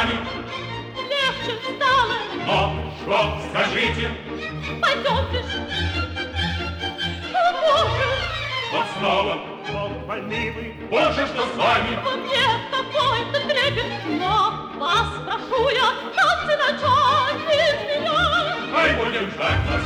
вами. Легче стало. Но что, скажите? Пойдемте ж. О, Боже! Вот снова. Вот больны вы. Боже, что с вами? Во мне какой-то трепет, но вас прошу я, танцы начать без меня. Ай, будем ждать вас.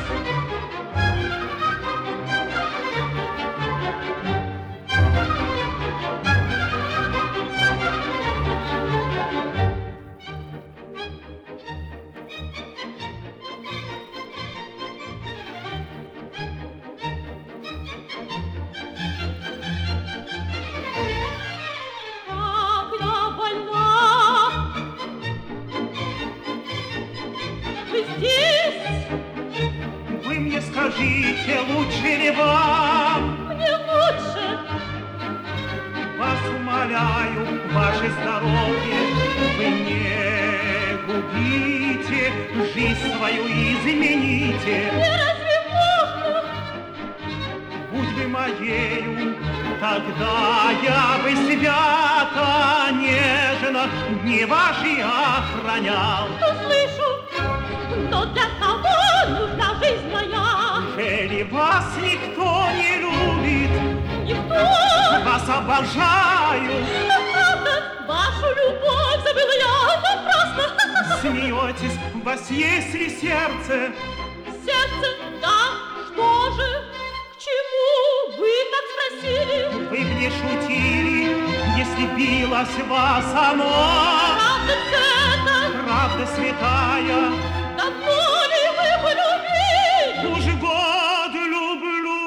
Вы мне скажите, лучше ли вам? Мне лучше. Вас умоляю, ваше здоровье, вы не губите, жизнь свою измените. Не разве можно? Будь вы моею, тогда я бы свято, нежно дни ваши охранял. Слышу, но для того нужна жизнь моя. Неужели вас никто не любит? Никто. Вас обожаю. Правда, вашу любовь забыла я напрасно. Смеетесь, у вас есть ли сердце? Сердце, да, что же? К чему вы так спросили? Вы мне шутили, если билось вас оно. Правда, это Правда святая. давно ли вы полюбили? Уж год люблю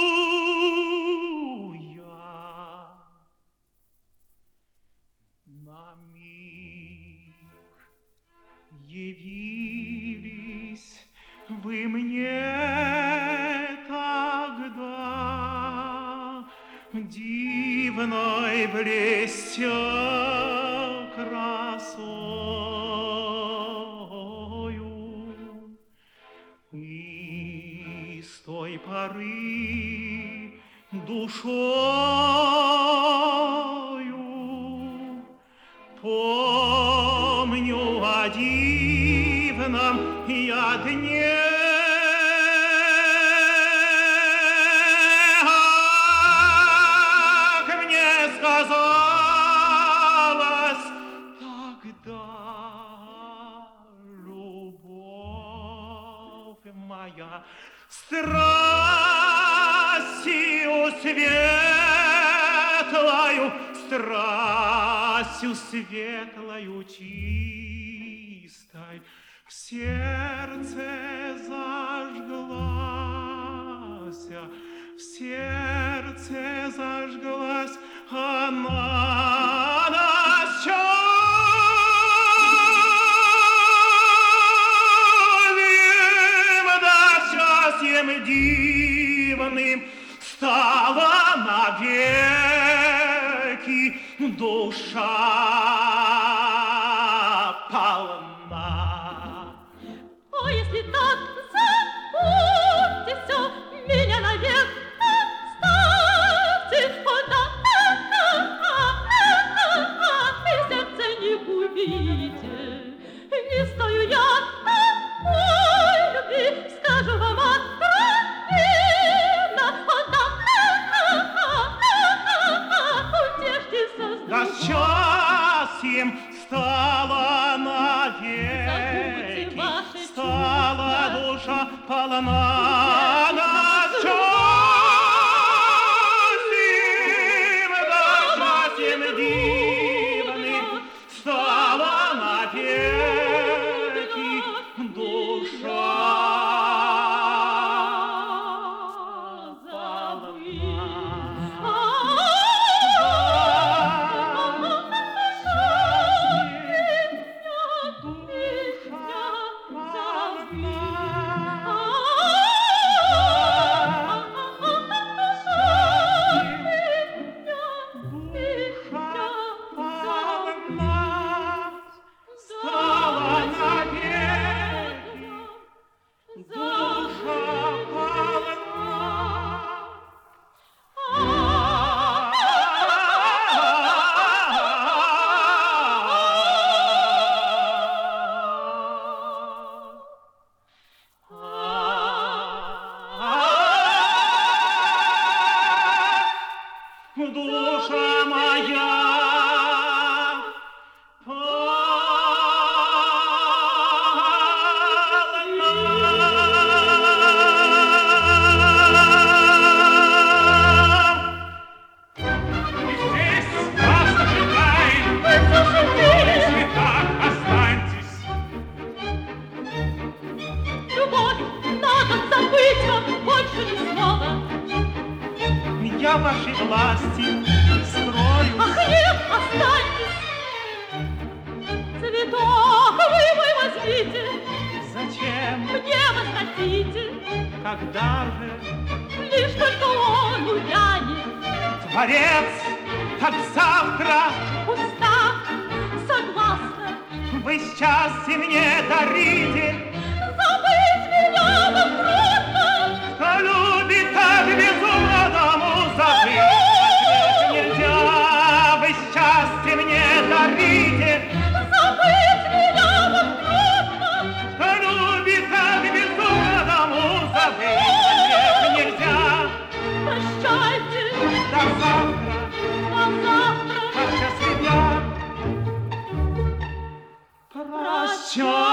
я. На миг явились вы мне тогда, дивной блестя красою. И с той поры душою помню о дивном я дне. Как мне сказалось тогда любовь моя, страстью светлою, страстью светлою чистой в сердце зажглась, в сердце зажглась она на счастьем дивным стала навеки душа полна. О, если так, забудьте все, меня навек оставьте. О, да, и сердце не губите. Не стою я такой любви, скажу вам откровенно. О, да, утешьтесь Да сознательно. счастьем стала Забудьте навеки, ваши стала чувства. душа полна на счастьем дивным, стала навеки душа полна. вашей власти скрою. Ах, нет, останьтесь! Цветок вы мой возьмите, Зачем, мне возвратите, когда же лишь только он увянет. Творец, так завтра Уста согласна, вы счастье мне дарите. забыть меня вам трудно. Кто любит так безумно, тому забыть ответ нельзя. Вы счастье мне дарите. Забыть меня вам трудно. Кто любит так безумно, тому забыть ответ нельзя. Прощайте, До завтра, до завтра. как час дня. Прощай.